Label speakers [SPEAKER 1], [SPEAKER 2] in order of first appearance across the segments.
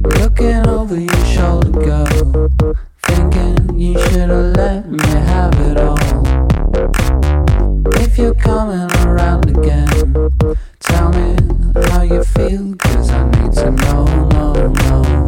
[SPEAKER 1] Looking over your shoulder, girl, thinking you should've let me have it all. If you're coming around again, tell me how you feel, 'cause I need to know, no.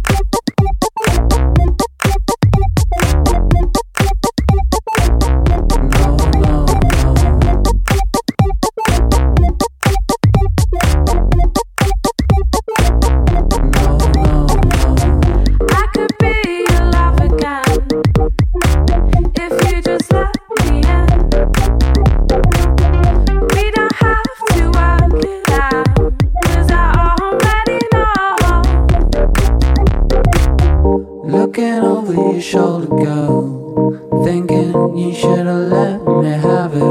[SPEAKER 1] Looking over your shoulder, girl, thinking you should've let me have it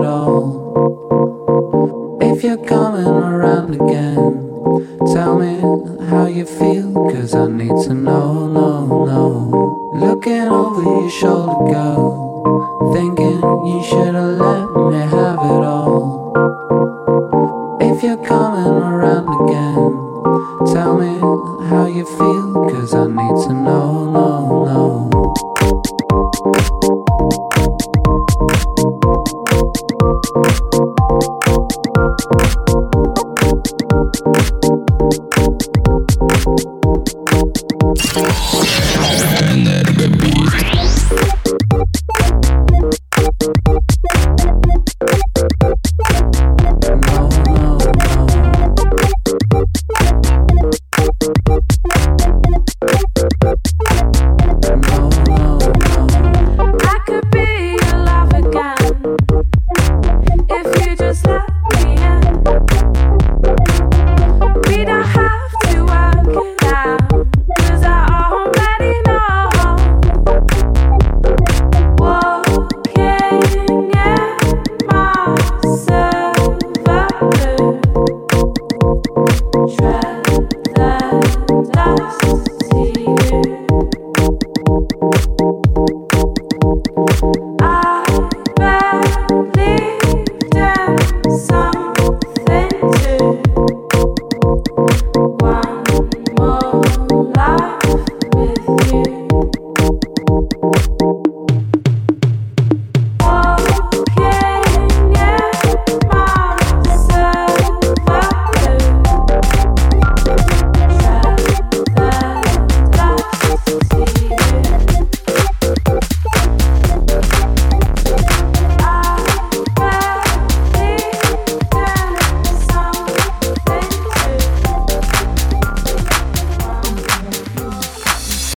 [SPEAKER 1] all. If you're coming around again, tell me how you feel, 'cause I need to know, no. Looking over your shoulder, girl, thinking you should've let me have it all. If you're coming around again, tell me how you feel, 'cause I need to know.